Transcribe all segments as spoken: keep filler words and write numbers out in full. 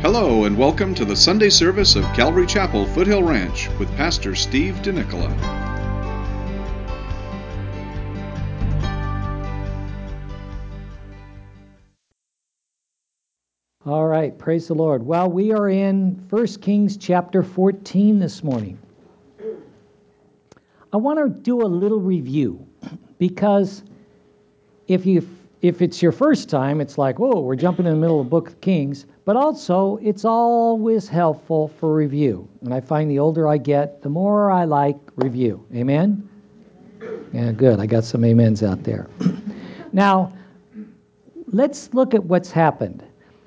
Hello and welcome to the Sunday service of Calvary Chapel, Foothill Ranch with Pastor Steve DeNicola. All right, praise the Lord. Well, we are in First Kings chapter fourteen this morning. I want to do a little review because if you if it's your first time, it's like, whoa, we're jumping in the middle of the Book of Kings. But also, it's always helpful for review. And I find the older I get, the more I like review. Amen? Yeah, good. I got some amens out there. Now, let's look at what's happened.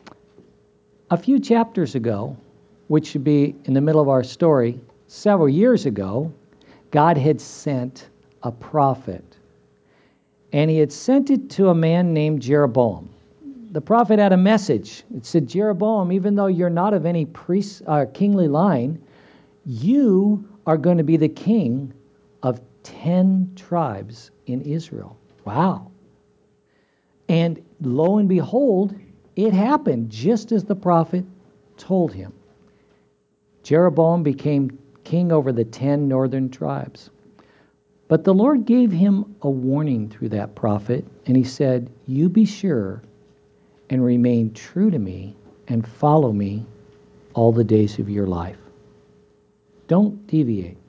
A few chapters ago, which should be in the middle of our story, several years ago, God had sent a prophet. And he had sent it to a man named Jeroboam. The prophet had a message. It said, Jeroboam, even though you're not of any priest, uh, kingly line, you are going to be the king of ten tribes in Israel. Wow. And lo and behold, it happened just as the prophet told him. Jeroboam became king over the ten northern tribes. But the Lord gave him a warning through that prophet, and he said, you be sure and remain true to me and follow me all the days of your life. Don't deviate.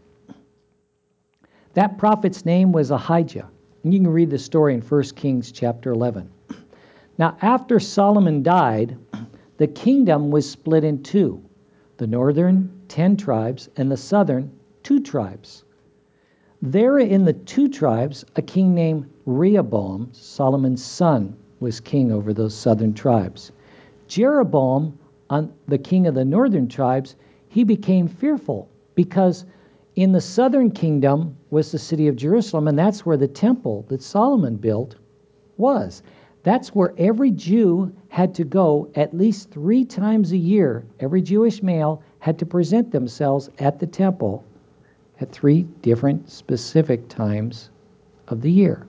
That prophet's name was Ahijah. And you can read the story in First Kings chapter eleven. Now, after Solomon died, the kingdom was split in two. The northern, ten tribes, and the southern, two tribes. There in the two tribes, a king named Rehoboam, Solomon's son, was king over those southern tribes. Jeroboam, on the king of the northern tribes, he became fearful because in the southern kingdom was the city of Jerusalem, and that's where the temple that Solomon built was. That's where every Jew had to go at least three times a year. Every Jewish male had to present themselves at the temple at three different specific times of the year.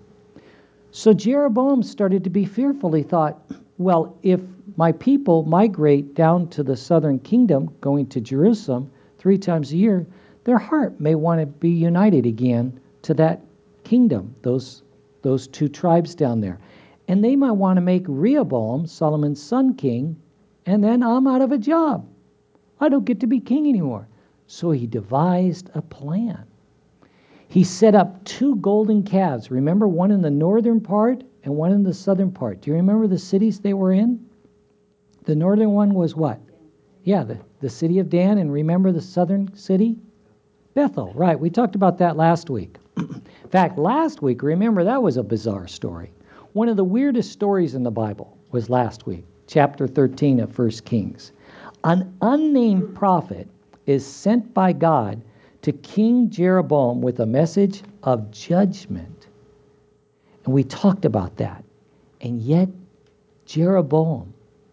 So Jeroboam started to be fearful. He thought, well, if my people migrate down to the southern kingdom, going to Jerusalem three times a year, their heart may want to be united again to that kingdom, those, those two tribes down there. And they might want to make Rehoboam, Solomon's son, king, and then I'm out of a job. I don't get to be king anymore. So he devised a plan. He set up two golden calves. Remember, one in the northern part and one in the southern part. Do you remember the cities they were in? The northern one was what? Yeah, the, the city of Dan. And remember the southern city? Bethel. Right, we talked about that last week. In fact, last week, remember, that was a bizarre story. One of the weirdest stories in the Bible was last week, chapter thirteen of First Kings. An unnamed prophet is sent by God to King Jeroboam with a message of judgment. And we talked about that. And yet, Jeroboam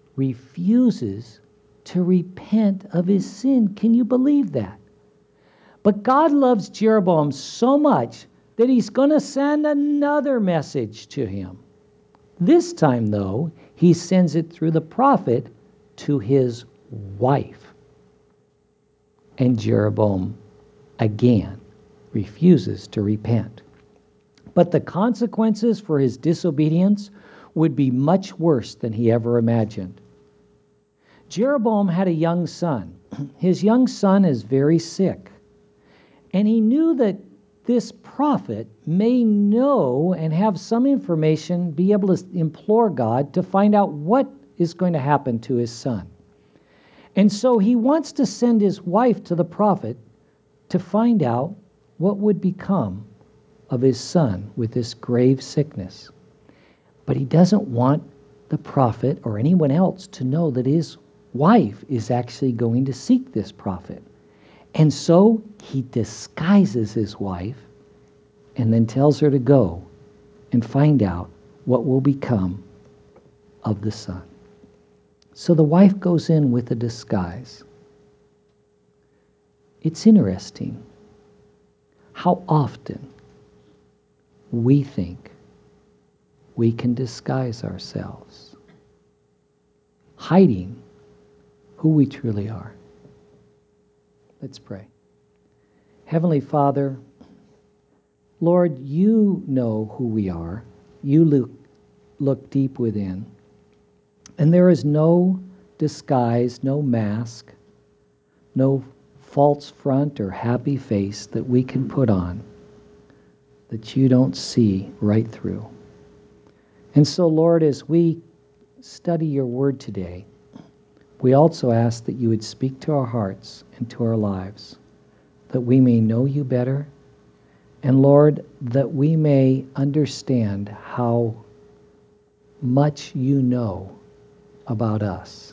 refuses to repent of his sin. Can you believe that? But God loves Jeroboam so much that he's going to send another message to him. This time, though, he sends it through the prophet to his wife. And Jeroboam again refuses to repent. But the consequences for his disobedience would be much worse than he ever imagined. Jeroboam had a young son. His young son is very sick. And he knew that this prophet may know and have some information, be able to implore God to find out what is going to happen to his son. And so he wants to send his wife to the prophet to find out what would become of his son with this grave sickness. But he doesn't want the prophet or anyone else to know that his wife is actually going to seek this prophet. And so he disguises his wife and then tells her to go and find out what will become of the son. So the wife goes in with a disguise. It's interesting how often we think we can disguise ourselves. Hiding who we truly are. Let's pray. Heavenly Father, Lord, you know who we are. You look, look deep within. And there is no disguise, no mask, no false front or happy face that we can put on that you don't see right through. And so, Lord, as we study your word today, we also ask that you would speak to our hearts and to our lives, that we may know you better, and Lord, that we may understand how much you know about us.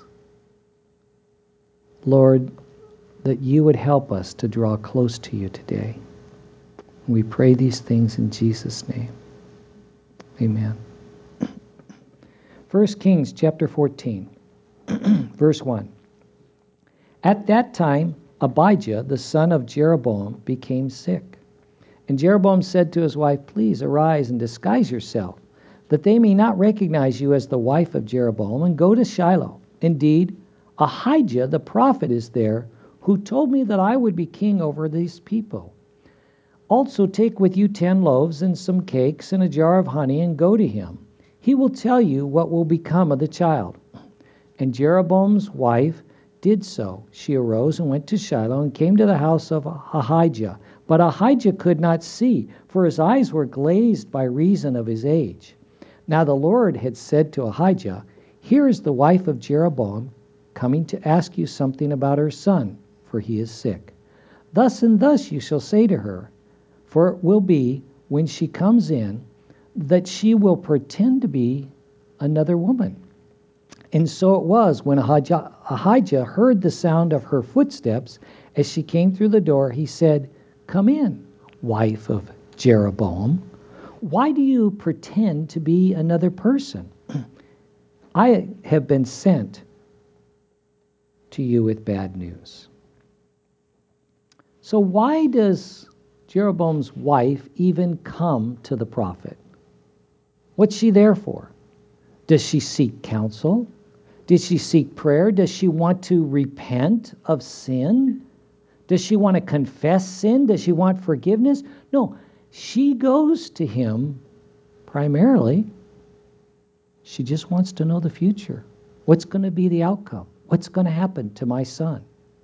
Lord, that you would help us to draw close to you today. We pray these things in Jesus' name. Amen. First Kings chapter fourteen, verse one. At that time, Abijah, the son of Jeroboam, became sick. And Jeroboam said to his wife, "Please arise and disguise yourself, that they may not recognize you as the wife of Jeroboam, and go to Shiloh. Indeed, Ahijah the prophet is there, who told me that I would be king over these people. Also take with you ten loaves and some cakes and a jar of honey, and go to him. He will tell you what will become of the child." And Jeroboam's wife did so. She arose and went to Shiloh and came to the house of Ahijah. But Ahijah could not see, for his eyes were glazed by reason of his age. Now the Lord had said to Ahijah, "Here is the wife of Jeroboam coming to ask you something about her son, for he is sick. Thus and thus you shall say to her, for it will be, when she comes in, that she will pretend to be another woman." And so it was, when Ahijah, Ahijah heard the sound of her footsteps as she came through the door, he said, "Come in, wife of Jeroboam. Why do you pretend to be another person? I have been sent to you with bad news." So why does Jeroboam's wife even come to the prophet? What's she there for? Does she seek counsel? Does she seek prayer? Does she want to repent of sin? Does she want to confess sin? Does she want forgiveness? No, she goes to him primarily. She just wants to know the future. What's going to be the outcome? What's going to happen to my son?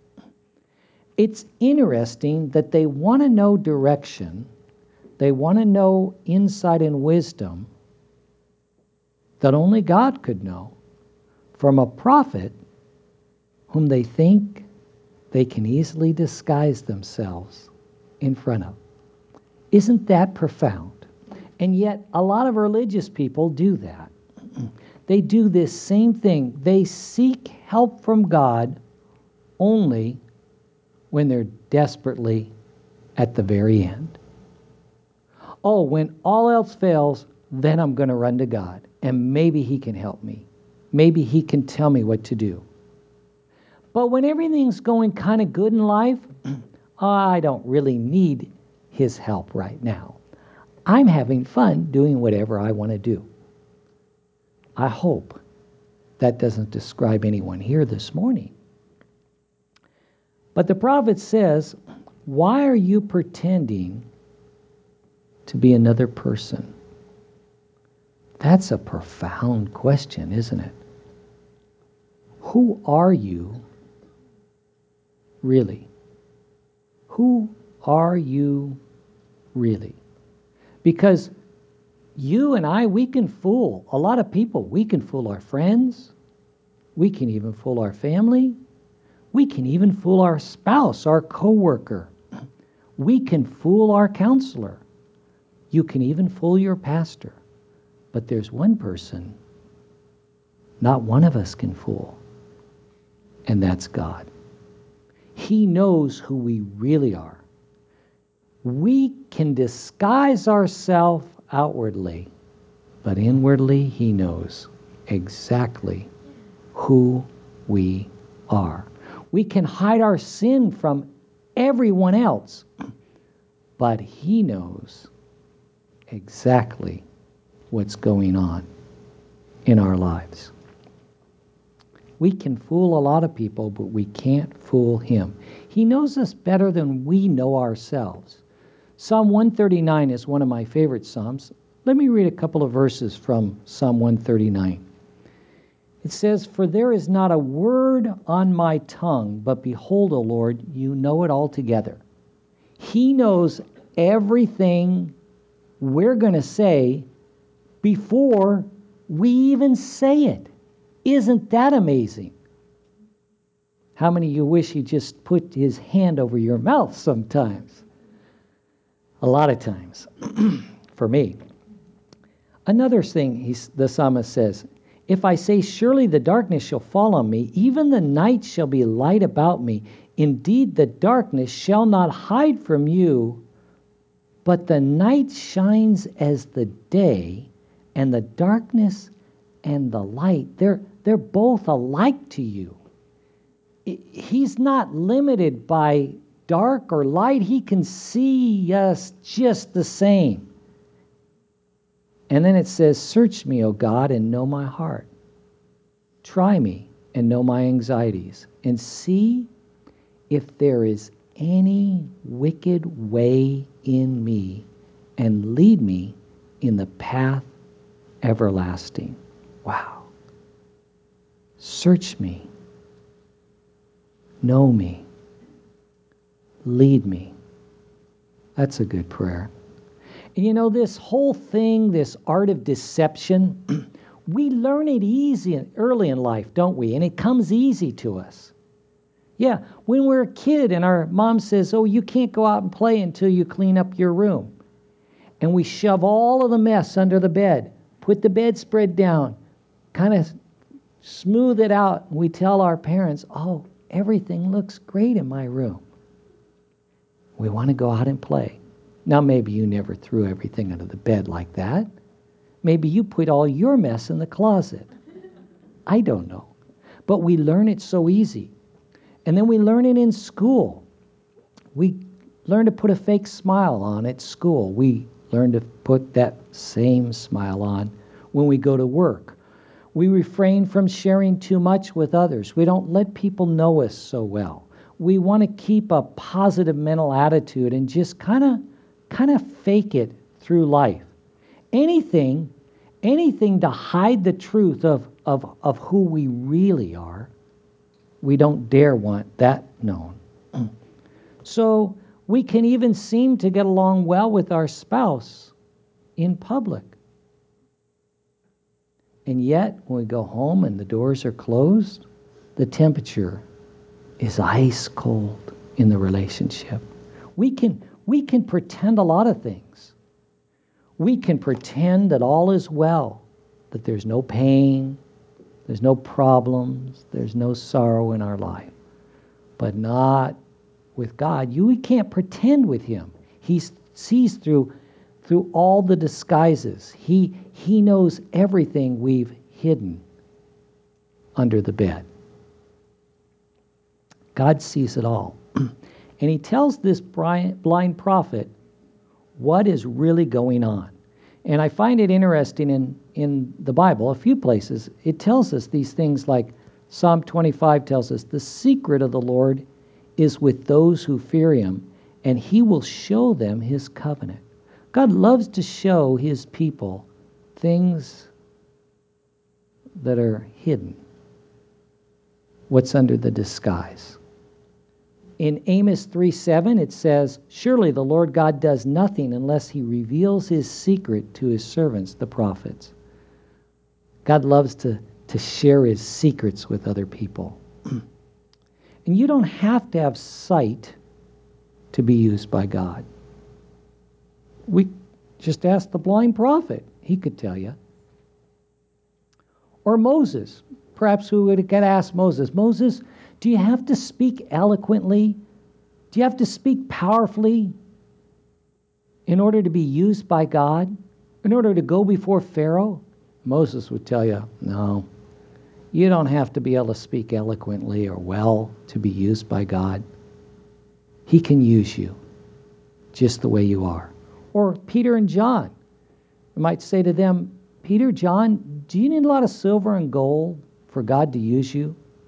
It's interesting that they want to know direction. They want to know insight and wisdom that only God could know from a prophet whom they think they can easily disguise themselves in front of. Isn't that profound? And yet, a lot of religious people do that. They do this same thing. They seek help from God only when they're desperately at the very end. Oh, when all else fails, then I'm going to run to God, and maybe he can help me. Maybe he can tell me what to do. But when everything's going kind of good in life, I don't really need his help right now. I'm having fun doing whatever I want to do. I hope that doesn't describe anyone here this morning. But the prophet says, why are you pretending to be another person? That's a profound question, isn't it? Who are you really? Who are you really? Because you and I, we can fool a lot of people. We can fool our friends. We can even fool our family. We can even fool our spouse, our coworker. We can fool our counselor. You can even fool your pastor. But there's one person not one of us can fool, and that's God. He knows who we really are. We can disguise ourselves outwardly, but inwardly he knows exactly who we are. We can hide our sin from everyone else, but he knows exactly what's going on in our lives. We can fool a lot of people, but we can't fool him. He knows us better than we know ourselves. Psalm one thirty-nine is one of my favorite psalms. Let me read a couple of verses from Psalm one thirty-nine. It says, "For there is not a word on my tongue, but behold, O Lord, you know it altogether." He knows everything we're going to say before we even say it. Isn't that amazing? How many of you wish he just put his hand over your mouth sometimes? A lot of times, for me. Another thing he's, the psalmist says, "If I say, surely the darkness shall fall on me, even the night shall be light about me. Indeed, the darkness shall not hide from you, but the night shines as the day, and the darkness and the light, they're, they're both alike to you." He's not limited by dark or light. He can see us just the same. And then it says, "Search me, O God, and know my heart. Try me and know my anxieties, and see if there is any wicked way in me, and lead me in the path everlasting." Wow. Search me. Know me. Lead me. That's a good prayer. And you know, this whole thing, this art of deception, we learn it easy early in life, don't we? And it comes easy to us. Yeah, when we're a kid and our mom says, "Oh, you can't go out and play until you clean up your room." And we shove all of the mess under the bed, put the bedspread down, kind of smooth it out. And we tell our parents, "Oh, everything looks great in my room." We want to go out and play. Now, maybe you never threw everything under the bed like that. Maybe you put all your mess in the closet. I don't know. But we learn it so easy. And then we learn it in school. We learn to put a fake smile on at school. We learn to put that same smile on when we go to work. We refrain from sharing too much with others. We don't let people know us so well. We want to keep a positive mental attitude and just kind of kind of fake it through life. Anything, anything to hide the truth of, of, of who we really are, we don't dare want that known. So we can even seem to get along well with our spouse in public. And yet, when we go home and the doors are closed, the temperature is ice cold in the relationship. We can, we can pretend a lot of things. We can pretend that all is well, that there's no pain, there's no problems, there's no sorrow in our life. But not with God. You we can't pretend with him. He sees through through all the disguises. He he knows everything we've hidden under the bed. God sees it all. And he tells this blind prophet what is really going on. And I find it interesting in, in the Bible, a few places, it tells us these things like Psalm twenty-five tells us, "The secret of the Lord is with those who fear him, and he will show them his covenant." God loves to show his people things that are hidden, what's under the disguise. In Amos three seven, it says, "Surely the Lord God does nothing unless he reveals his secret to his servants, the prophets." God loves to, to share his secrets with other people. And you don't have to have sight to be used by God. We just ask the blind prophet. He could tell you. Or Moses. Perhaps we would get asked Moses, "Moses, do you have to speak eloquently? Do you have to speak powerfully in order to be used by God? In order to go before Pharaoh?" Moses would tell you, "No, you don't have to be able to speak eloquently or well to be used by God. He can use you just the way you are." Or Peter and John. You might say to them, "Peter, John, do you need a lot of silver and gold for God to use you?"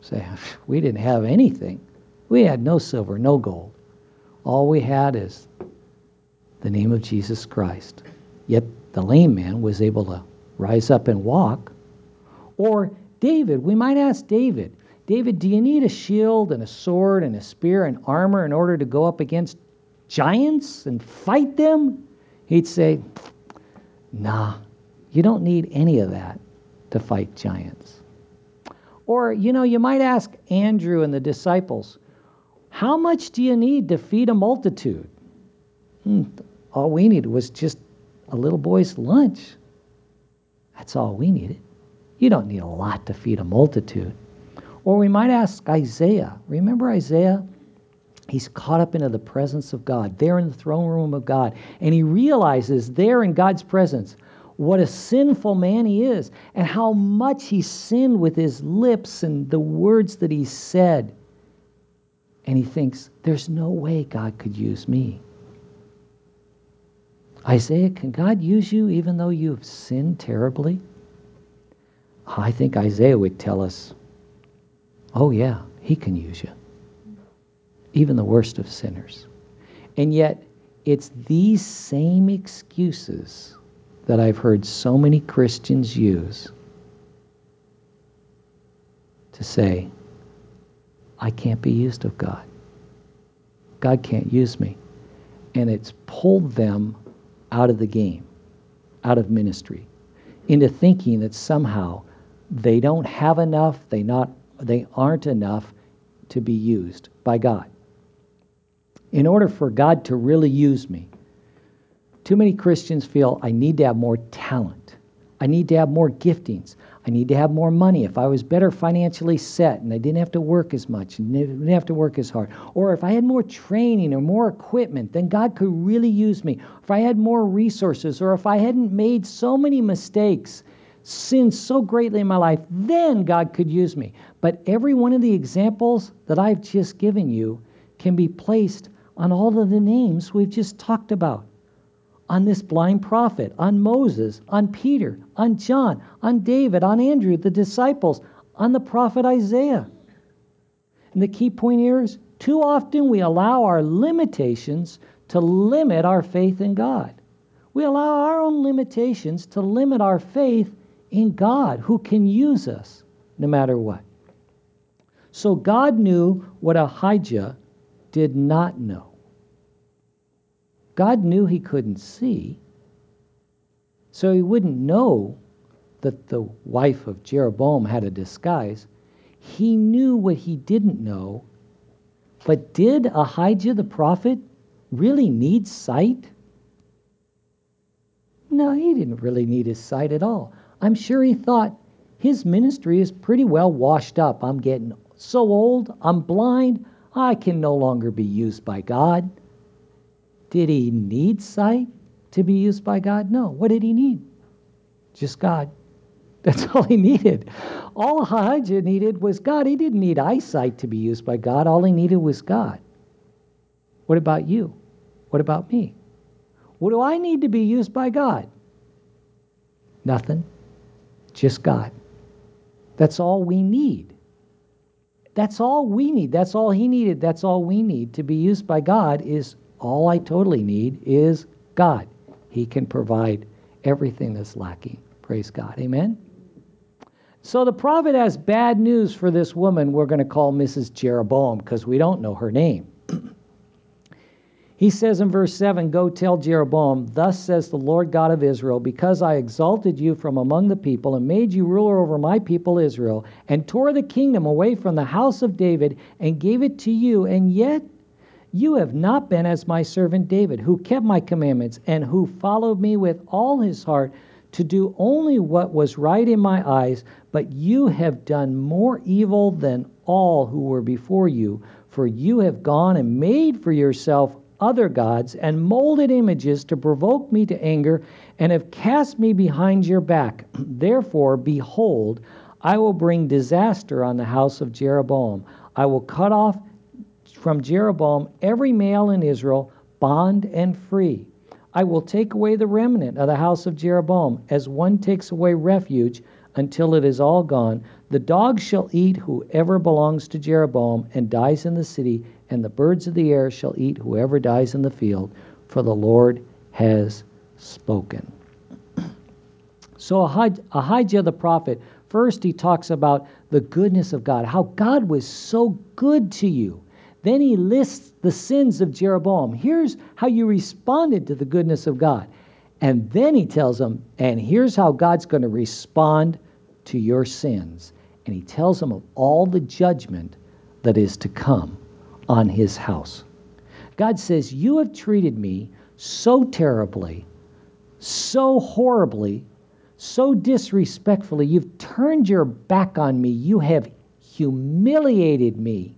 Say, we didn't have anything. We had no silver, no gold. All we had is the name of Jesus Christ. Yet the lame man was able to rise up and walk. Or David, we might ask David, David, do you need a shield and a sword and a spear and armor in order to go up against giants and fight them? He'd say, nah, you don't need any of that to fight giants. Or, you know, you might ask Andrew and the disciples, how much do you need to feed a multitude? Hmm, all we needed was just a little boy's lunch. That's all we needed. You don't need a lot to feed a multitude. Or we might ask Isaiah. Remember Isaiah? He's caught up into the presence of God, there in the throne room of God. And he realizes there in God's presence what a sinful man he is and how much he sinned with his lips and the words that he said. And he thinks, there's no way God could use me. Isaiah, can God use you even though you have sinned terribly? I think Isaiah would tell us, oh yeah, he can use you. Even the worst of sinners. And yet, it's these same excuses that I've heard so many Christians use to say, I can't be used of God. God can't use me. And it's pulled them out of the game, out of ministry, into thinking that somehow they don't have enough, they not they aren't enough to be used by God. In order for God to really use me, too many Christians feel I need to have more talent. I need to have more giftings. I need to have more money. If I was better financially set and I didn't have to work as much and didn't have to work as hard, or if I had more training or more equipment, then God could really use me. If I had more resources, or if I hadn't made so many mistakes, sinned so greatly in my life, then God could use me. But every one of the examples that I've just given you can be placed on all of the names we've just talked about. On this blind prophet, on Moses, on Peter, on John, on David, on Andrew, the disciples, on the prophet Isaiah. And the key point here is, too often we allow our limitations to limit our faith in God. We allow our own limitations to limit our faith in God, who can use us no matter what. So God knew what Ahijah did not know. God knew he couldn't see, so he wouldn't know that the wife of Jeroboam had a disguise. He knew what he didn't know, but did Ahijah the prophet really need sight? No, he didn't really need his sight at all. I'm sure he thought, his ministry is pretty well washed up. I'm getting so old, I'm blind, I can no longer be used by God. Did he need sight to be used by God? No. What did he need? Just God. That's all he needed. All Ahijah needed was God. He didn't need eyesight to be used by God. All he needed was God. What about you? What about me? What do I need to be used by God? Nothing. Just God. That's all we need. That's all we need. That's all he needed. That's all we need to be used by God is all I totally need is God. He can provide everything that's lacking. Praise God. Amen? So the prophet has bad news for this woman we're going to call Missus Jeroboam because we don't know her name. He says in verse seven, go tell Jeroboam, thus says the Lord God of Israel, because I exalted you from among the people and made you ruler over my people Israel and tore the kingdom away from the house of David and gave it to you, and yet you have not been as my servant David, who kept my commandments and who followed me with all his heart to do only what was right in my eyes, but you have done more evil than all who were before you, for you have gone and made for yourself other gods and molded images to provoke me to anger and have cast me behind your back. Therefore, behold, I will bring disaster on the house of Jeroboam. I will cut off from Jeroboam every male in Israel, bond and free. I will take away the remnant of the house of Jeroboam, as one takes away refuge until it is all gone. The dogs shall eat whoever belongs to Jeroboam and dies in the city, and the birds of the air shall eat whoever dies in the field, for the Lord has spoken. So Ahijah the prophet, first he talks about the goodness of God, how God was so good to you. Then he lists the sins of Jeroboam. Here's how you responded to the goodness of God. And then he tells them, and here's how God's going to respond to your sins. And he tells them of all the judgment that is to come on his house. God says, you have treated me so terribly, so horribly, so disrespectfully. You've turned your back on me. You have humiliated me.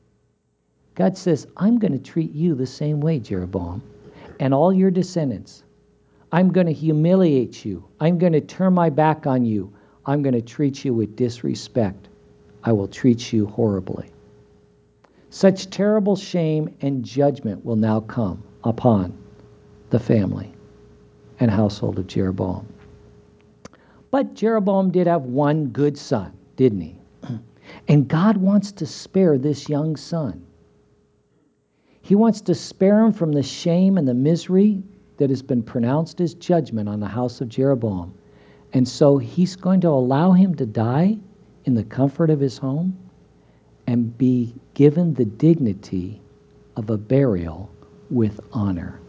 God says, I'm going to treat you the same way, Jeroboam, and all your descendants. I'm going to humiliate you. I'm going to turn my back on you. I'm going to treat you with disrespect. I will treat you horribly. Such terrible shame and judgment will now come upon the family and household of Jeroboam. But Jeroboam did have one good son, didn't he? And God wants to spare this young son. He wants to spare him from the shame and the misery that has been pronounced as judgment on the house of Jeroboam. And so he's going to allow him to die in the comfort of his home and be given the dignity of a burial with honor.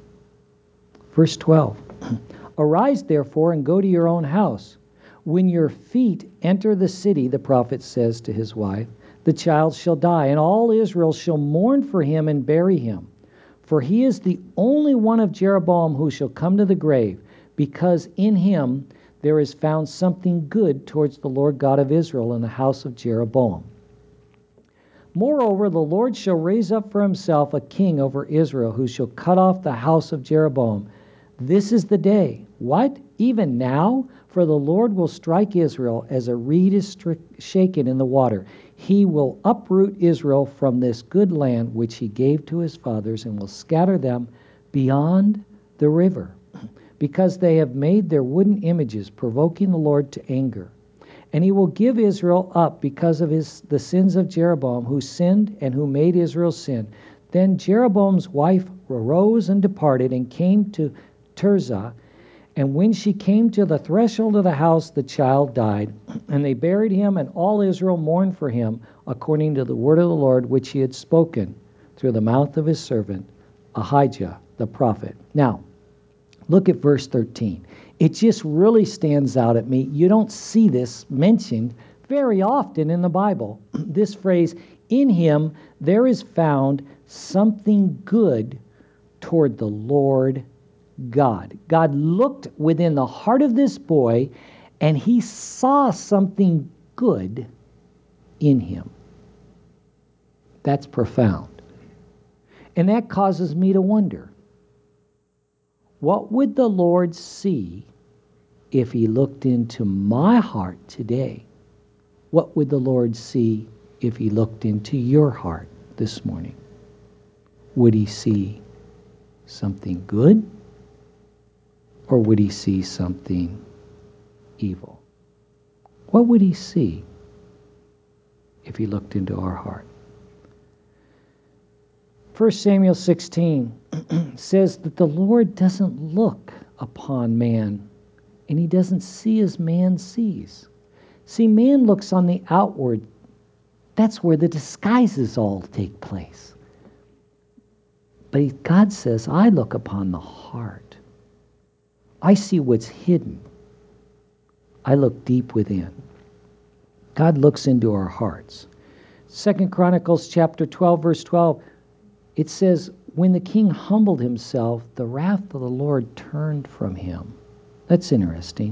Verse twelve, arise therefore and go to your own house. When your feet enter the city, the prophet says to his wife, the child shall die, and all Israel shall mourn for him and bury him. For he is the only one of Jeroboam who shall come to the grave, because in him there is found something good towards the Lord God of Israel in the house of Jeroboam. Moreover, the Lord shall raise up for himself a king over Israel, who shall cut off the house of Jeroboam. This is the day. What? Even now? For the Lord will strike Israel as a reed is stri- shaken in the water. He will uproot Israel from this good land which he gave to his fathers, and will scatter them beyond the river, because they have made their wooden images, provoking the Lord to anger. And he will give Israel up because of his the sins of Jeroboam, who sinned and who made Israel sin. Then Jeroboam's wife arose and departed and came to Tirzah. And when she came to the threshold of the house, the child died. And they buried him, and all Israel mourned for him, according to the word of the Lord, which he had spoken through the mouth of his servant, Ahijah the prophet. Now, look at verse thirteen. It just really stands out at me. You don't see this mentioned very often in the Bible. This phrase, in him there is found something good toward the Lord God. God looked within the heart of this boy, and he saw something good in him. That's profound. And that causes me to wonder, what would the Lord see if he looked into my heart today? What would the Lord see if he looked into your heart this morning? Would he see something good? Or would he see something evil? What would he see if he looked into our heart? First Samuel sixteen says that the Lord doesn't look upon man, and he doesn't see as man sees. See, man looks on the outward. That's where the disguises all take place. But God says, I look upon the heart. I see what's hidden. I look deep within. God looks into our hearts. Second Chronicles chapter twelve, verse twelve, it says, when the king humbled himself, the wrath of the Lord turned from him. That's interesting.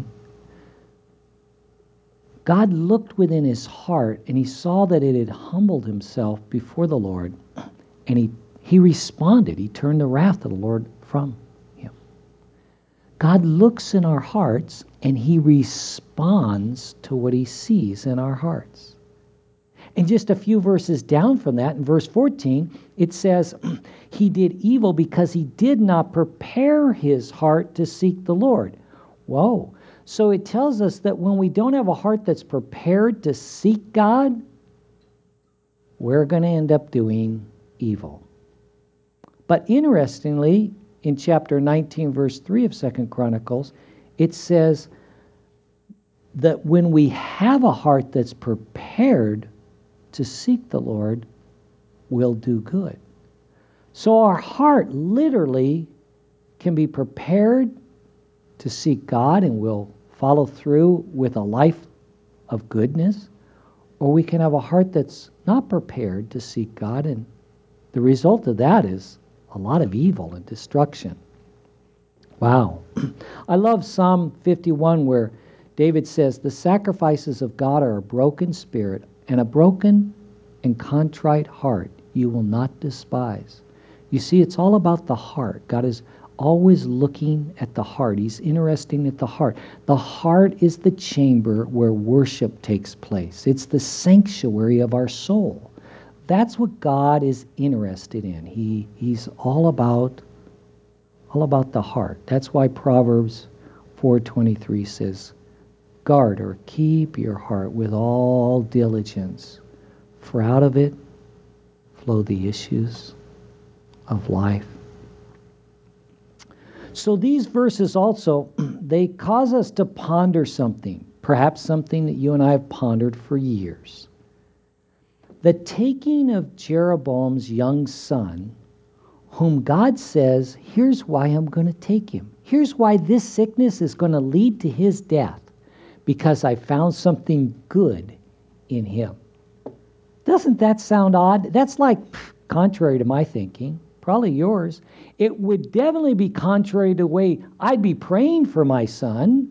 God looked within his heart, and he saw that it had humbled himself before the Lord, and he, he responded. He turned the wrath of the Lord from him. God looks in our hearts, and he responds to what he sees in our hearts. And just a few verses down from that, in verse fourteen, it says, he did evil because he did not prepare his heart to seek the Lord. Whoa. So it tells us that when we don't have a heart that's prepared to seek God, we're going to end up doing evil. But interestingly, in chapter nineteen, verse three of Second Chronicles, it says that when we have a heart that's prepared to seek the Lord, we'll do good. So our heart literally can be prepared to seek God and we'll follow through with a life of goodness, or we can have a heart that's not prepared to seek God, and the result of that is a lot of evil and destruction. Wow. I love Psalm fifty-one where David says, the sacrifices of God are a broken spirit, and a broken and contrite heart you will not despise. You see, it's all about the heart. God is always looking at the heart. He's interested at the heart. The heart is the chamber where worship takes place. It's the sanctuary of our soul. That's what God is interested in. He he's all about all about the heart. That's why Proverbs four twenty-three says, guard or keep your heart with all diligence, for out of it flow the issues of life. So these verses also, they cause us to ponder something, perhaps something that you and I have pondered for years. The taking of Jeroboam's young son, whom God says, here's why I'm going to take him. Here's why this sickness is going to lead to his death, because I found something good in him. Doesn't that sound odd? That's like pff, contrary to my thinking, probably yours. It would definitely be contrary to the way I'd be praying for my son.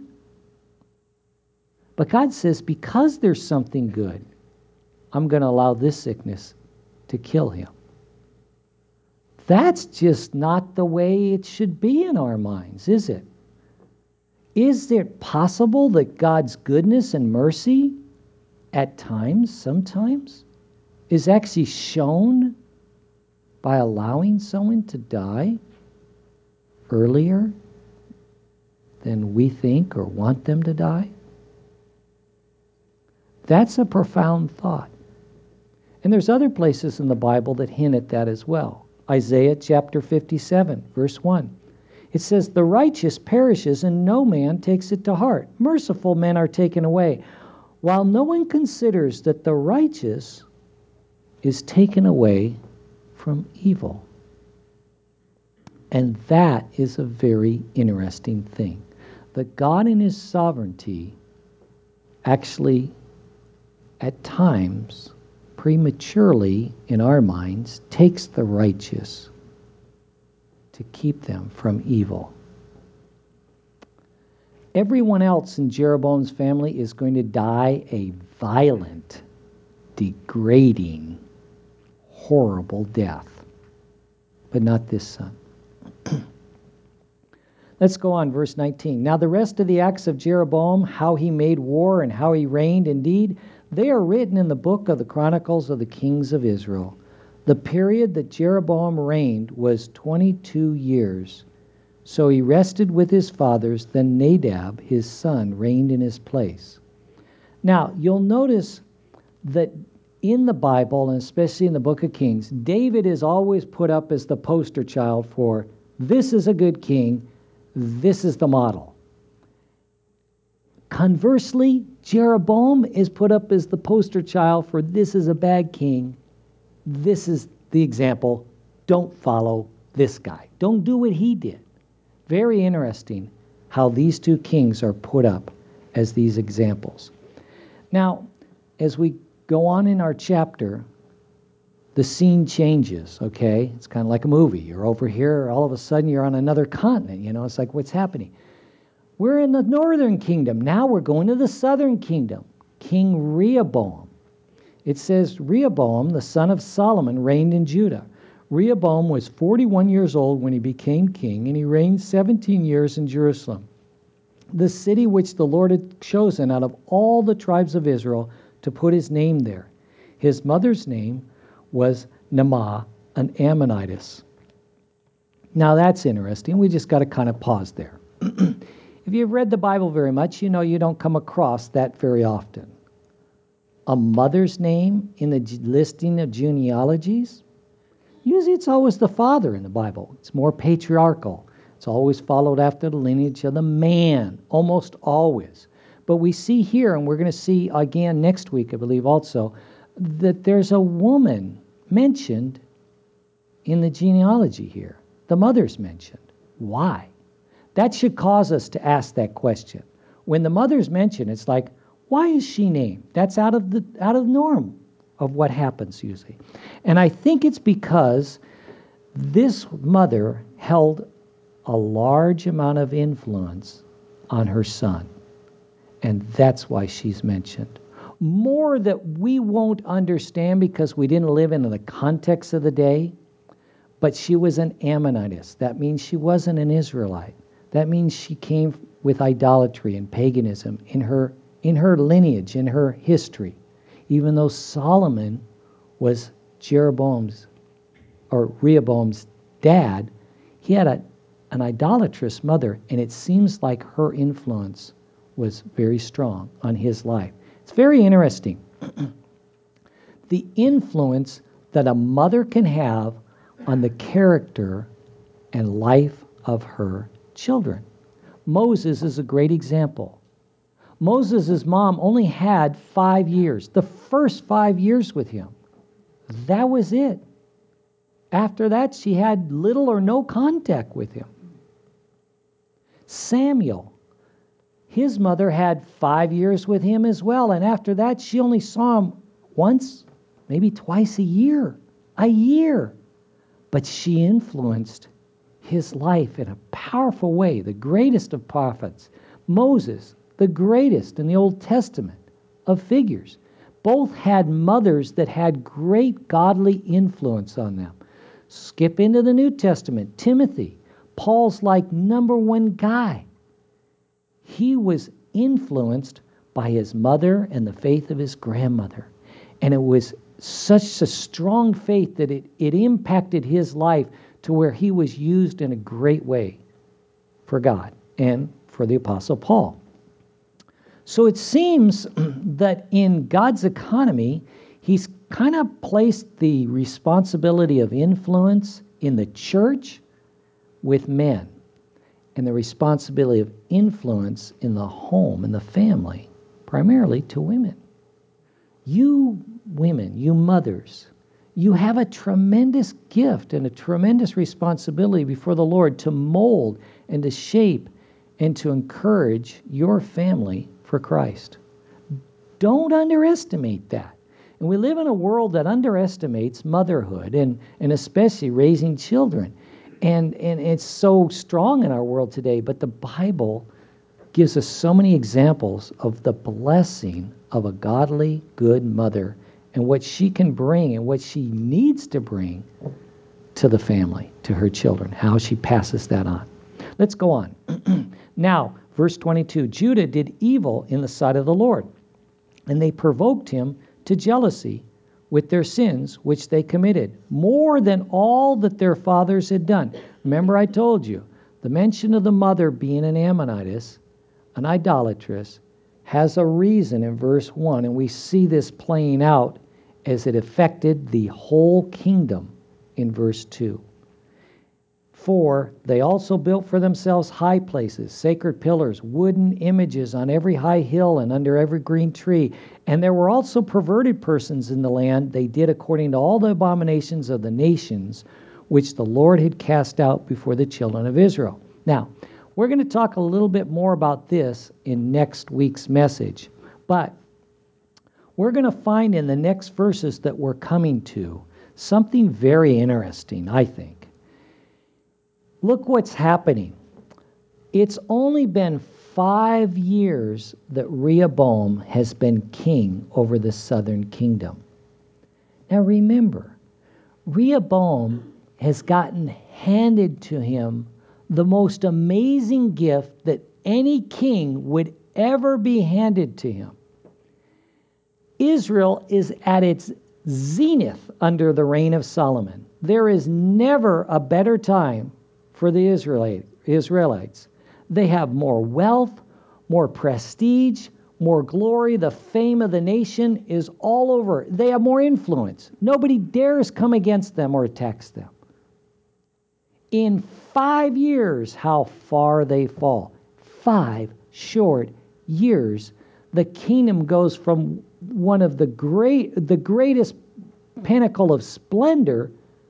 But God says, because there's something good, I'm going to allow this sickness to kill him. That's just not the way it should be in our minds, is it? Is it possible that God's goodness and mercy at times, sometimes, is actually shown by allowing someone to die earlier than we think or want them to die? That's a profound thought. And there's other places in the Bible that hint at that as well. Isaiah chapter fifty-seven, verse one. It says, the righteous perishes and no man takes it to heart. Merciful men are taken away, while no one considers that the righteous is taken away from evil. And that is a very interesting thing. That God in his sovereignty actually, at times, prematurely, in our minds, takes the righteous to keep them from evil. Everyone else in Jeroboam's family is going to die a violent, degrading, horrible death, but not this son. Let's go on, verse nineteen. Now the rest of the acts of Jeroboam, how he made war and how he reigned, indeed, they are written in the book of the Chronicles of the Kings of Israel. The period that Jeroboam reigned was twenty-two years. So he rested with his fathers, then Nadab, his son, reigned in his place. Now, you'll notice that in the Bible, and especially in the book of Kings, David is always put up as the poster child for, this is a good king, this is the model. Conversely, Jeroboam is put up as the poster child for, this is a bad king, this is the example, don't follow this guy. Don't do what he did. Very interesting how these two kings are put up as these examples. Now, as we go on in our chapter, the scene changes, okay? It's kind of like a movie. You're over here, all of a sudden you're on another continent, you know? It's like, what's happening? We're in the northern kingdom. Now we're going to the southern kingdom. King Rehoboam. It says, Rehoboam, the son of Solomon, reigned in Judah. Rehoboam was forty-one years old when he became king, and he reigned seventeen years in Jerusalem, the city which the Lord had chosen out of all the tribes of Israel to put his name there. His mother's name was Naamah, an Ammonitess. Now that's interesting. We just got to kind of pause there. If you've read the Bible very much, you know you don't come across that very often. A mother's name in the listing of genealogies, usually it's always the father in the Bible. It's more patriarchal. It's always followed after the lineage of the man, almost always. But we see here, and we're going to see again next week, I believe also, that there's a woman mentioned in the genealogy here. The mother's mentioned. Why? That should cause us to ask that question. When the mother's mentioned, it's like, why is she named? That's out of the out of the norm of what happens usually. And I think it's because this mother held a large amount of influence on her son. And that's why she's mentioned. More that we won't understand because we didn't live in the context of the day, but she was an Ammonitess. That means she wasn't an Israelite. That means she came with idolatry and paganism in her in her lineage, in her history. Even though Solomon was Jeroboam's or Rehoboam's dad, he had a, an idolatrous mother, and it seems like her influence was very strong on his life. It's very interesting. The influence that a mother can have on the character and life of her children. Moses is a great example. Moses' mom only had five years, the first five years with him. That was it. After that, she had little or no contact with him. Samuel, his mother had five years with him as well, and after that, she only saw him once, maybe twice a year. A year. But she influenced his life in a powerful way, the greatest of prophets. Moses, the greatest in the Old Testament of figures. Both had mothers that had great godly influence on them. Skip into the New Testament. Timothy, Paul's like number one guy. He was influenced by his mother and the faith of his grandmother. And it was such a strong faith that it, it impacted his life to where he was used in a great way for God and for the Apostle Paul. So it seems that in God's economy, he's kind of placed the responsibility of influence in the church with men, and the responsibility of influence in the home and the family, primarily to women. You women, you mothers, you have a tremendous gift and a tremendous responsibility before the Lord to mold and to shape and to encourage your family for Christ. Don't underestimate that. And we live in a world that underestimates motherhood and, and especially raising children. And, and it's so strong in our world today, but the Bible gives us so many examples of the blessing of a godly, good mother and what she can bring and what she needs to bring to the family, to her children, how she passes that on. Let's go on. Now, verse twenty-two, Judah did evil in the sight of the Lord, and they provoked him to jealousy with their sins which they committed, more than all that their fathers had done. Remember I told you, the mention of the mother being an Ammonitess, an idolatress, has a reason in verse one, and we see this playing out as it affected the whole kingdom in verse two. For they also built for themselves high places, sacred pillars, wooden images on every high hill and under every green tree. And there were also perverted persons in the land. They did according to all the abominations of the nations, which the Lord had cast out before the children of Israel. Now, we're going to talk a little bit more about this in next week's message. But we're going to find in the next verses that we're coming to something very interesting, I think. Look what's happening. It's only been five years that Rehoboam has been king over the southern kingdom. Now remember, Rehoboam has gotten handed to him the most amazing gift that any king would ever be handed to him. Israel is at its zenith under the reign of Solomon. There is never a better time for the Israelite, Israelites They have more wealth, more prestige, more glory. The fame of the nation is all over. They have more influence. Nobody dares come against them or attack them. In five years, how far they fall. Five short years, the kingdom goes from one of the great, the greatest pinnacle of splendor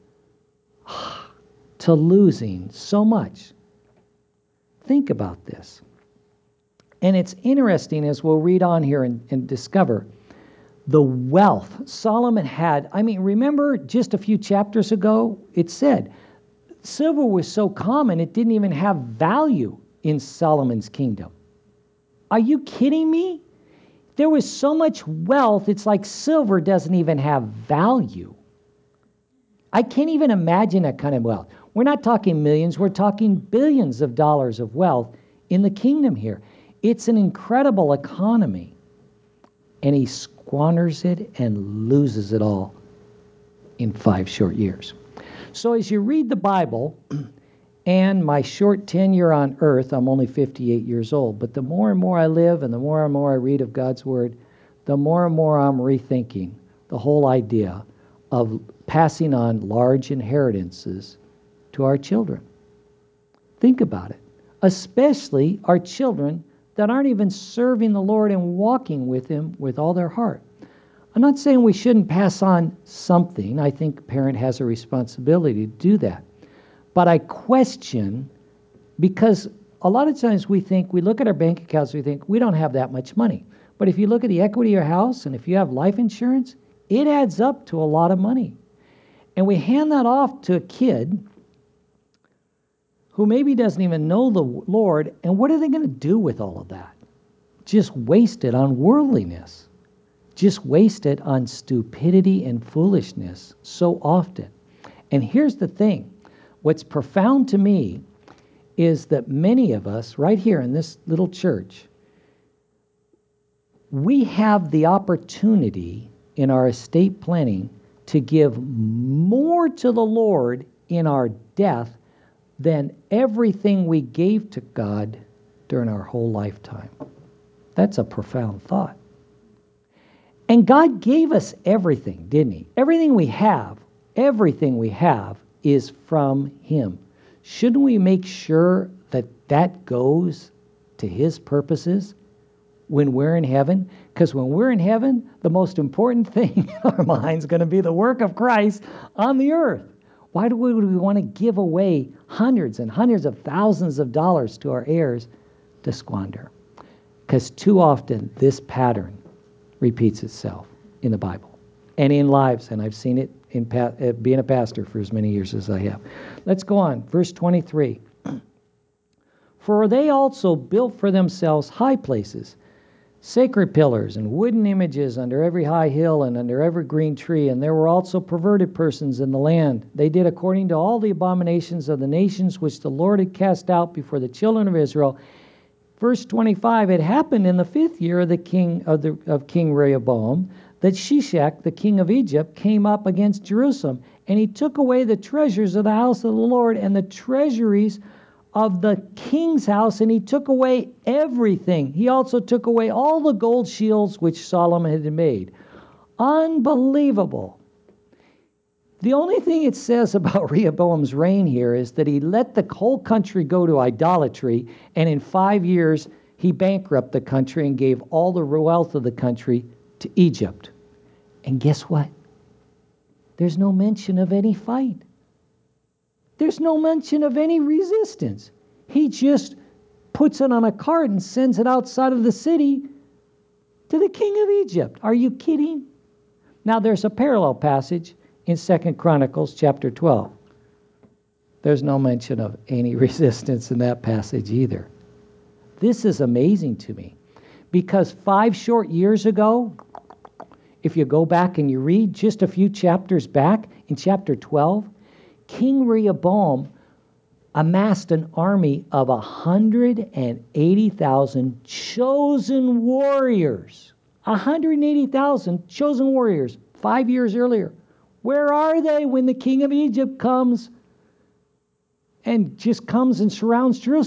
to losing so much. Think about this. And it's interesting as we'll read on here and, and discover the wealth Solomon had. I mean, remember just a few chapters ago, it said silver was so common it didn't even have value in Solomon's kingdom. Are you kidding me? There was so much wealth, it's like silver doesn't even have value. I can't even imagine that kind of wealth. We're not talking millions, we're talking billions of dollars of wealth in the kingdom here. It's an incredible economy. And he squanders it and loses it all in five short years. So as you read the Bible, and my short tenure on earth, I'm only fifty-eight years old, but the more and more I live and the more and more I read of God's Word, the more and more I'm rethinking the whole idea of passing on large inheritances to our children. Think about it. Especially our children that aren't even serving the Lord and walking with Him with all their heart. I'm not saying we shouldn't pass on something. I think a parent has a responsibility to do that. But I question, because a lot of times we think, we look at our bank accounts, we think, we don't have that much money. But if you look at the equity of your house, and if you have life insurance, it adds up to a lot of money. And we hand that off to a kid who maybe doesn't even know the Lord, and what are they going to do with all of that? Just waste it on worldliness. Just waste it on stupidity and foolishness so often. And here's the thing. What's profound to me is that many of us, right here in this little church, we have the opportunity in our estate planning to give more to the Lord in our death than everything we gave to God during our whole lifetime. That's a profound thought. And God gave us everything, didn't He? Everything we have, everything we have is from Him. Shouldn't we make sure that that goes to His purposes when we're in heaven? Because when we're in heaven, the most important thing in our mind is going to be the work of Christ on the earth. Why do we, would we want to give away hundreds and hundreds of thousands of dollars to our heirs to squander? Because too often this pattern repeats itself in the Bible and in lives, and I've seen it in pa- uh, being a pastor for as many years as I have. Let's go on. Verse twenty-three. For they also built for themselves high places, sacred pillars and wooden images under every high hill and under every green tree, and there were also perverted persons in the land. They did according to all the abominations of the nations which the Lord had cast out before the children of Israel. Verse twenty-five, it happened in the fifth year of the king of, the, of King Rehoboam that Shishak, the king of Egypt, came up against Jerusalem, and he took away the treasures of the house of the Lord and the treasuries of the king's house, and he took away everything. He also took away all the gold shields which Solomon had made. Unbelievable. The only thing it says about Rehoboam's reign here is that he let the whole country go to idolatry, and in five years he bankrupted the country and gave all the wealth of the country to Egypt. And guess what? There's no mention of any fight. There's no mention of any resistance. He just puts it on a cart and sends it outside of the city to the king of Egypt. Are you kidding? Now there's a parallel passage in Second Chronicles chapter twelve. There's no mention of any resistance in that passage either. This is amazing to me, because five short years ago, if you go back and you read just a few chapters back, in chapter twelve, King Rehoboam amassed an army of one hundred eighty thousand chosen warriors. one hundred eighty thousand chosen warriors five years earlier. Where are they when the king of Egypt comes and just comes and surrounds Jerusalem?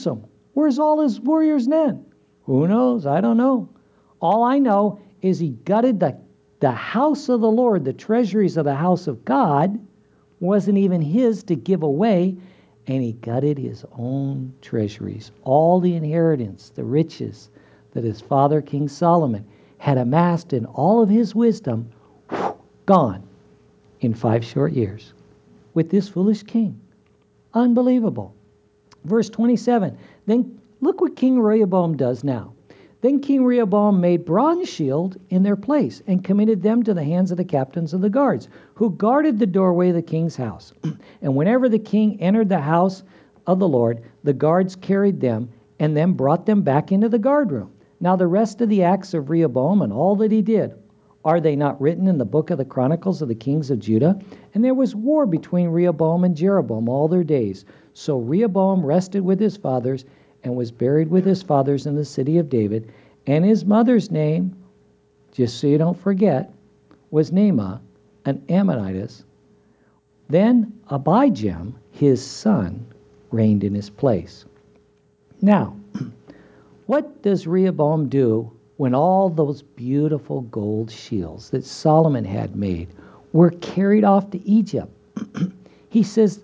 Where's all his warriors then? Who knows? I don't know. All I know is he gutted the, the house of the Lord, the treasuries of the house of God, wasn't even his to give away, and he gutted his own treasuries. All the inheritance, the riches that his father, King Solomon, had amassed in all of his wisdom, whew, gone in five short years with this foolish king. Unbelievable. Verse twenty-seven, then look what King Rehoboam does now. Then King Rehoboam made bronze shield in their place and committed them to the hands of the captains of the guards, who guarded the doorway of the king's house. And whenever the king entered the house of the Lord, the guards carried them and then brought them back into the guard room. Now the rest of the acts of Rehoboam and all that he did, are they not written in the book of the Chronicles of the kings of Judah? And there was war between Rehoboam and Jeroboam all their days. So Rehoboam rested with his fathers and was buried with his fathers in the city of David. And his mother's name, just so you don't forget, was Naamah, an Ammonitess. Then Abijam, his son, reigned in his place. Now, what does Rehoboam do when all those beautiful gold shields that Solomon had made were carried off to Egypt? He says,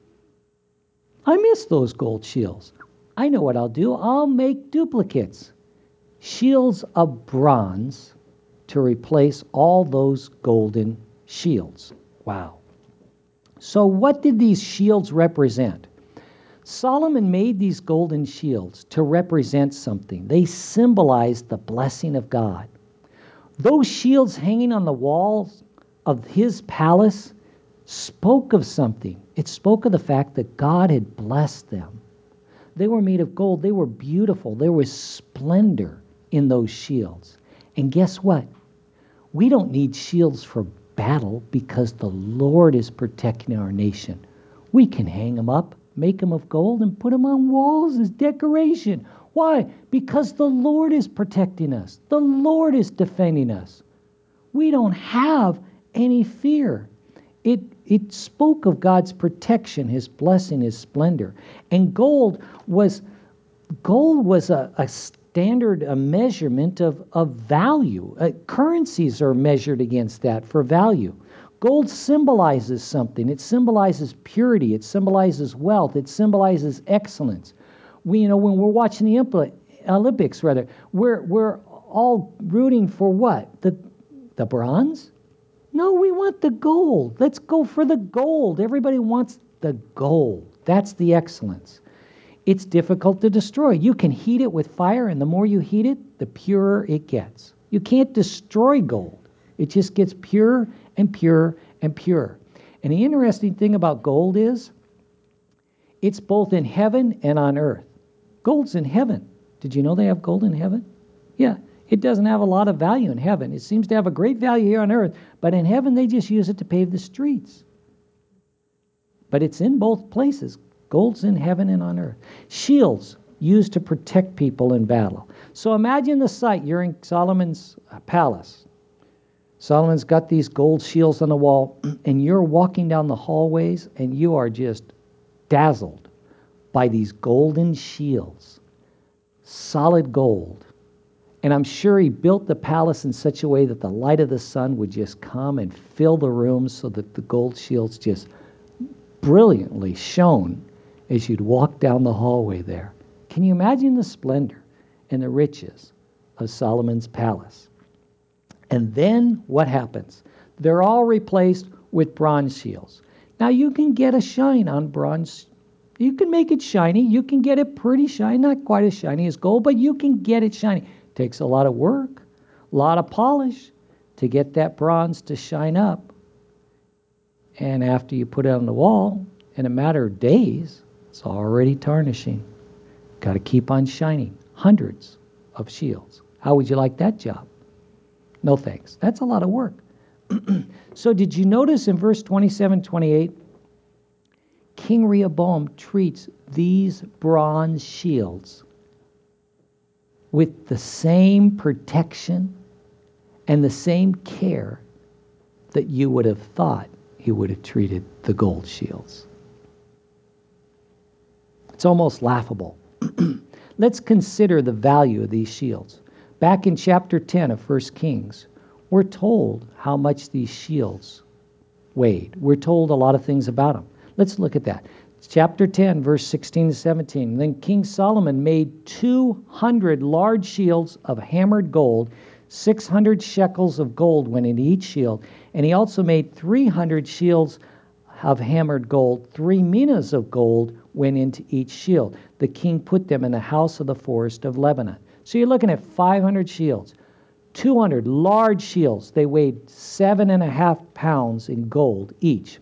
I miss those gold shields. I know what I'll do. I'll make duplicates. Shields of bronze to replace all those golden shields. Wow. So what did these shields represent? Solomon made these golden shields to represent something. They symbolized the blessing of God. Those shields hanging on the walls of his palace spoke of something. It spoke of the fact that God had blessed them. They were made of gold. They were beautiful. There was splendor in those shields. And guess what? We don't need shields for battle because the Lord is protecting our nation. We can hang them up, make them of gold, and put them on walls as decoration. Why? Because the Lord is protecting us. The Lord is defending us. We don't have any fear. It, it spoke of God's protection, his blessing, his splendor. And gold was gold was a, a standard, a measurement of, of value. Uh, currencies are measured against that for value. Gold symbolizes something. It symbolizes purity. It symbolizes wealth. It symbolizes excellence. We, you know, when we're watching the Impl- Olympics, rather, we're we're all rooting for what? The the bronze? No, we want the gold. Let's go for the gold. Everybody wants the gold. That's the excellence. It's difficult to destroy. You can heat it with fire, and the more you heat it, the purer it gets. You can't destroy gold. It just gets pure and pure and pure. And the interesting thing about gold is it's both in heaven and on earth. Gold's in heaven. Did you know they have gold in heaven? Yeah. It doesn't have a lot of value in heaven. It seems to have a great value here on earth, but in heaven they just use it to pave the streets. But it's in both places. Gold's in heaven and on earth. Shields used to protect people in battle. So imagine the sight. You're in Solomon's palace. Solomon's got these gold shields on the wall, and you're walking down the hallways, and you are just dazzled by these golden shields. Solid gold. And I'm sure he built the palace in such a way that the light of the sun would just come and fill the rooms so that the gold shields just brilliantly shone as you'd walk down the hallway there. Can you imagine the splendor and the riches of Solomon's palace? And then what happens? They're all replaced with bronze shields. Now you can get a shine on bronze. You can make it shiny. You can get it pretty shiny, not quite as shiny as gold, but you can get it shiny. Takes a lot of work, a lot of polish to get that bronze to shine up. And after you put it on the wall, in a matter of days, it's already tarnishing. Got to keep on shining. Hundreds of shields. How would you like that job? No thanks. That's a lot of work. So did you notice in verse twenty-seven, twenty-eight, King Rehoboam treats these bronze shields with the same protection and the same care that you would have thought he would have treated the gold shields. It's almost laughable. Let's consider the value of these shields. Back in chapter ten of First Kings, we're told how much these shields weighed. We're told a lot of things about them. Let's look at that. Chapter ten, verse sixteen to seventeen. Then King Solomon made two hundred large shields of hammered gold. six hundred shekels of gold went into each shield. And he also made three hundred shields of hammered gold. Three minas of gold went into each shield. The king put them in the house of the forest of Lebanon. So you're looking at five hundred shields. two hundred large shields. They weighed seven and a half pounds in gold each.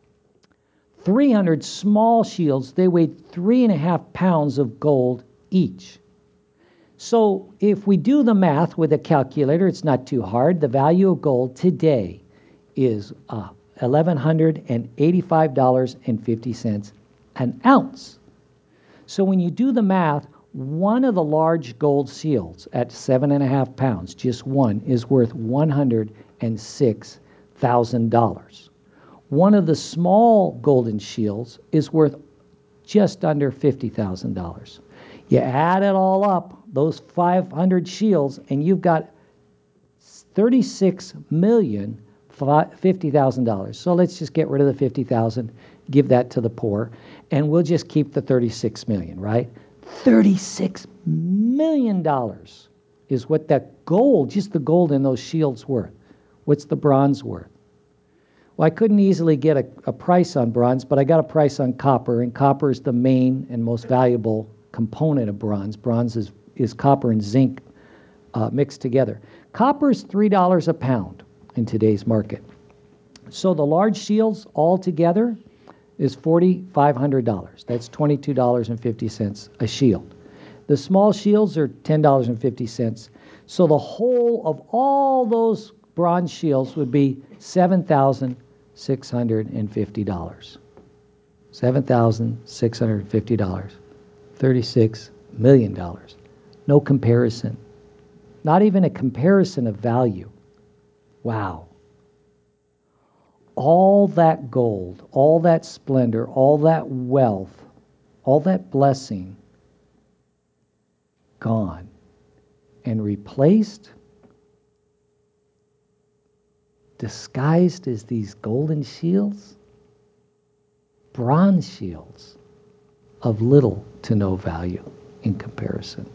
three hundred small shields, they weighed three and a half pounds of gold each. So if we do the math with a calculator, it's not too hard. The value of gold today is uh, one thousand one hundred eighty-five dollars and fifty cents an ounce. So when you do the math, one of the large gold shields at seven and a half pounds, just one, is worth one hundred six thousand dollars. One of the small golden shields is worth just under fifty thousand dollars. You add it all up, those five hundred shields, and you've got thirty-six million fifty thousand dollars. So let's just get rid of the fifty thousand, give that to the poor, and we'll just keep the thirty-six million, right? thirty-six million dollars is what that gold, just the gold in those shields worth. What's the bronze worth? Well, I couldn't easily get a, a price on bronze, but I got a price on copper, and copper is the main and most valuable component of bronze. Bronze is, is copper and zinc uh, mixed together. Copper is three dollars a pound in today's market. So the large shields all together is four thousand five hundred dollars. That's twenty-two dollars and fifty cents a shield. The small shields are ten dollars and fifty cents. So the whole of all those bronze shields would be seven thousand six hundred fifty dollars. seven thousand six hundred fifty dollars. thirty-six million dollars. No comparison. Not even a comparison of value. Wow. All that gold, all that splendor, all that wealth, all that blessing gone and replaced, disguised as these golden shields, bronze shields of little to no value in comparison.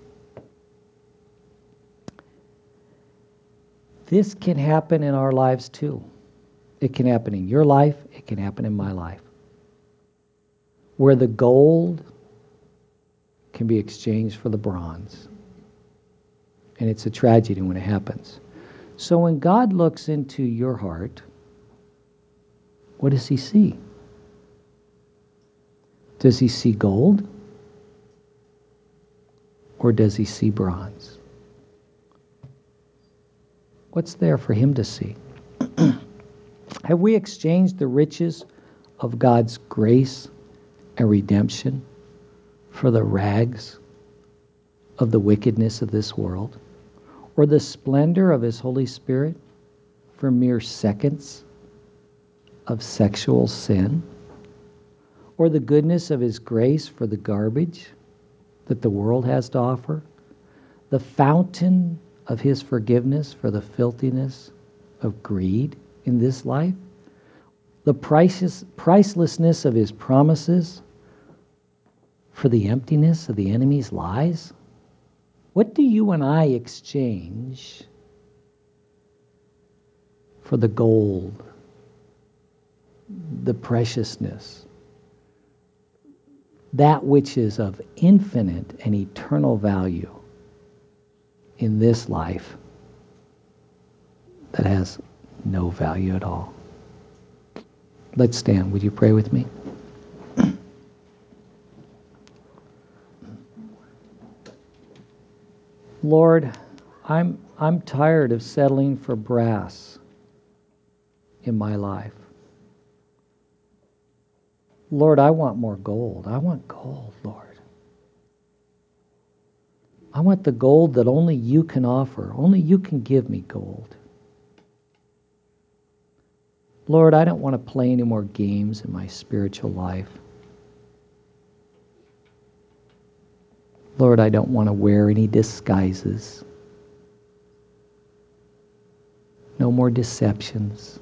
This can happen in our lives too. It can happen in your life. It can happen in my life. Where the gold can be exchanged for the bronze. And it's a tragedy when it happens. So when God looks into your heart, what does he see? Does he see gold? Or does he see bronze? What's there for him to see? Have we exchanged the riches of God's grace and redemption for the rags of the wickedness of this world? Or the splendor of his Holy Spirit for mere seconds of sexual sin? Or the goodness of his grace for the garbage that the world has to offer? The fountain of his forgiveness for the filthiness of greed in this life? The priceless, pricelessness of his promises for the emptiness of the enemy's lies? What do you and I exchange for the gold, the preciousness, that which is of infinite and eternal value in this life that has no value at all? Let's stand. Would you pray with me? Lord, I'm I'm tired of settling for brass in my life. Lord, I want more gold. I want gold, Lord. I want the gold that only you can offer. Only you can give me gold. Lord, I don't want to play any more games in my spiritual life. Lord, I don't want to wear any disguises. No more deceptions.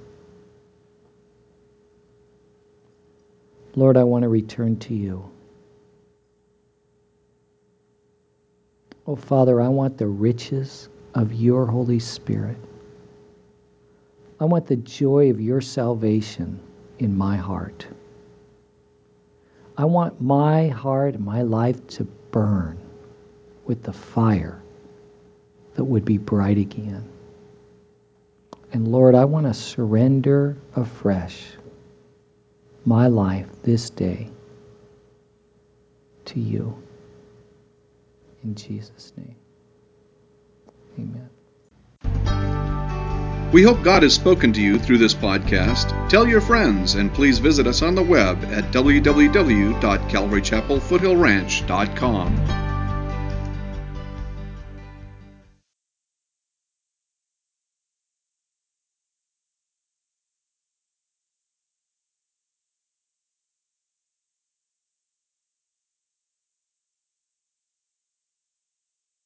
Lord, I want to return to you. Oh, Father, I want the riches of your Holy Spirit. I want the joy of your salvation in my heart. I want my heart and my life to burn with the fire that would be bright again. And Lord, I want to surrender afresh my life this day to you. In Jesus' name, amen. We hope God has spoken to you through this podcast. Tell your friends, and please visit us on the web at w w w dot calvary chapel foothill ranch dot com.